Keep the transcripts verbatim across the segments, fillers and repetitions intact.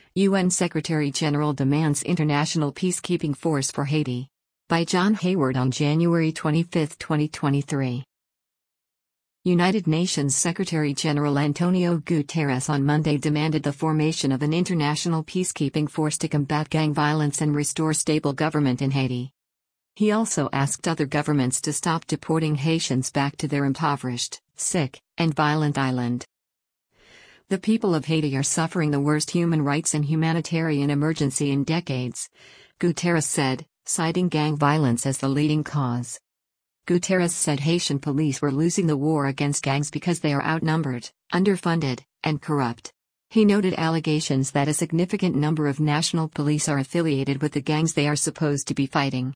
U N Secretary-General demands international peacekeeping force for Haiti. By John Hayward on January twenty-fifth, twenty twenty-three. United Nations Secretary-General Antonio Guterres on Monday demanded the formation of an international peacekeeping force to combat gang violence and restore stable government in Haiti. He also asked other governments to stop deporting Haitians back to their impoverished, sick, and violent island. The people of Haiti are suffering the worst human rights and humanitarian emergency in decades, Guterres said, citing gang violence as the leading cause. Guterres said Haitian police were losing the war against gangs because they are outnumbered, underfunded, and corrupt. He noted allegations that a significant number of national police are affiliated with the gangs they are supposed to be fighting.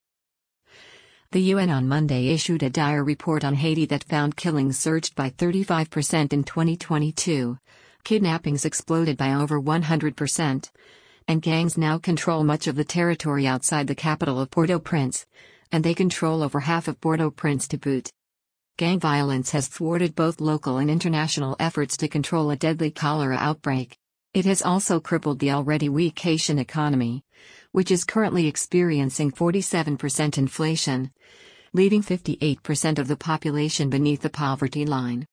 The U N on Monday issued a dire report on Haiti that found killings surged by thirty-five percent in twenty twenty-two, kidnappings exploded by over one hundred percent, and gangs now control much of the territory outside the capital of Port-au-Prince, and they control over half of Port-au-Prince to boot. Gang violence has thwarted both local and international efforts to control a deadly cholera outbreak. It has also crippled the already weak Haitian economy, which is currently experiencing forty-seven percent inflation, leaving fifty-eight percent of the population beneath the poverty line.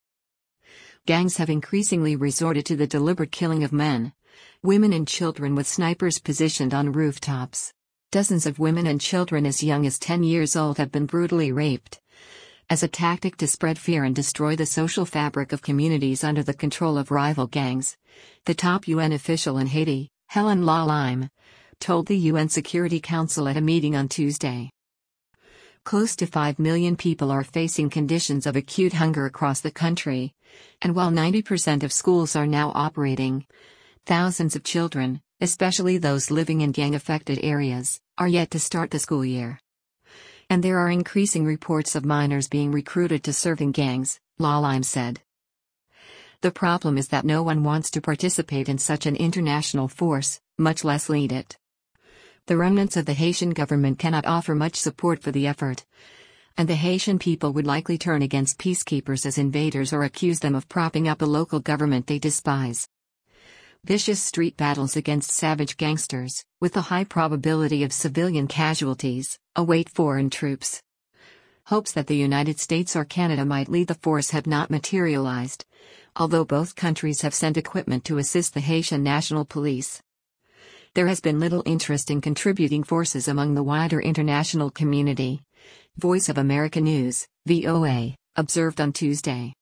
Gangs have increasingly resorted to the deliberate killing of men, women and children with snipers positioned on rooftops. Dozens of women and children as young as ten years old have been brutally raped, as a tactic to spread fear and destroy the social fabric of communities under the control of rival gangs, the top U N official in Haiti, Hélène Lalime, told the U N Security Council at a meeting on Tuesday. Close to five million people are facing conditions of acute hunger across the country, and while ninety percent of schools are now operating, thousands of children, especially those living in gang-affected areas, are yet to start the school year. And there are increasing reports of minors being recruited to serve in gangs, Lalime said. The problem is that no one wants to participate in such an international force, much less lead it. The remnants of the Haitian government cannot offer much support for the effort, and the Haitian people would likely turn against peacekeepers as invaders or accuse them of propping up a local government they despise. Vicious street battles against savage gangsters, with a high probability of civilian casualties, await foreign troops. Hopes that the United States or Canada might lead the force have not materialized, although both countries have sent equipment to assist the Haitian National Police. There has been little interest in contributing forces among the wider international community, Voice of America News, V O A, observed on Tuesday.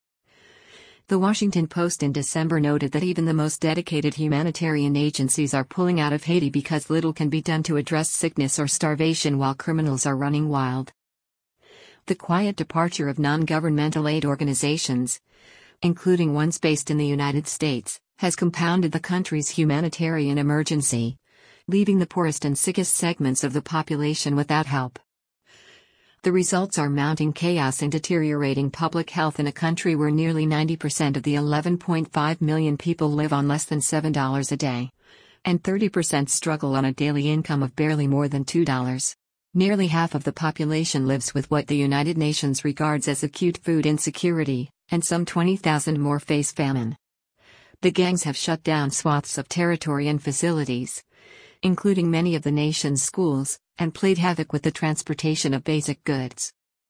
The Washington Post in December noted that even the most dedicated humanitarian agencies are pulling out of Haiti because little can be done to address sickness or starvation while criminals are running wild. The quiet departure of non-governmental aid organizations, including ones based in the United States, has compounded the country's humanitarian emergency, leaving the poorest and sickest segments of the population without help. The results are mounting chaos and deteriorating public health in a country where nearly ninety percent of the eleven point five million people live on less than seven dollars a day, and thirty percent struggle on a daily income of barely more than two dollars. Nearly half of the population lives with what the United Nations regards as acute food insecurity, and some twenty thousand more face famine. The gangs have shut down swaths of territory and facilities, including many of the nation's schools, and played havoc with the transportation of basic goods.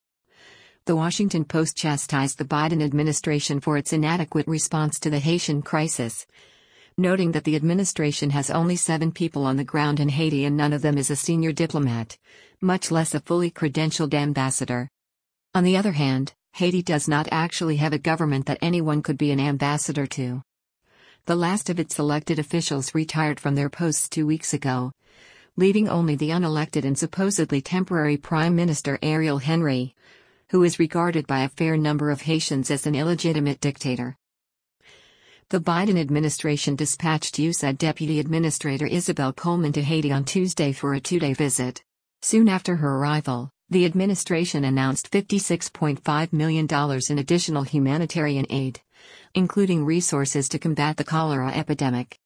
The Washington Post chastised the Biden administration for its inadequate response to the Haitian crisis, noting that the administration has only seven people on the ground in Haiti and none of them is a senior diplomat, much less a fully credentialed ambassador. On the other hand, Haiti does not actually have a government that anyone could be an ambassador to. The last of its elected officials retired from their posts two weeks ago, leaving only the unelected and supposedly temporary Prime Minister Ariel Henry, who is regarded by a fair number of Haitians as an illegitimate dictator. The Biden administration dispatched U S A I D Deputy Administrator Isabel Coleman to Haiti on Tuesday for a two-day visit. Soon after her arrival, the administration announced fifty-six point five million dollars in additional humanitarian aid, including resources to combat the cholera epidemic.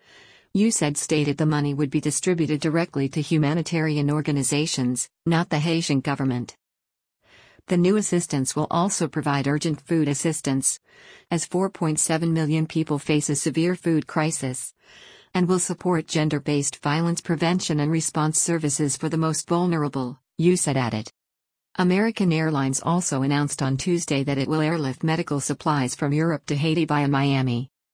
U S A I D stated the money would be distributed directly to humanitarian organizations, not the Haitian government. The new assistance will also provide urgent food assistance, as four point seven million people face a severe food crisis, and will support gender-based violence prevention and response services for the most vulnerable, U S A I D added. American Airlines also announced on Tuesday that it will airlift medical supplies from Europe to Haiti via Miami.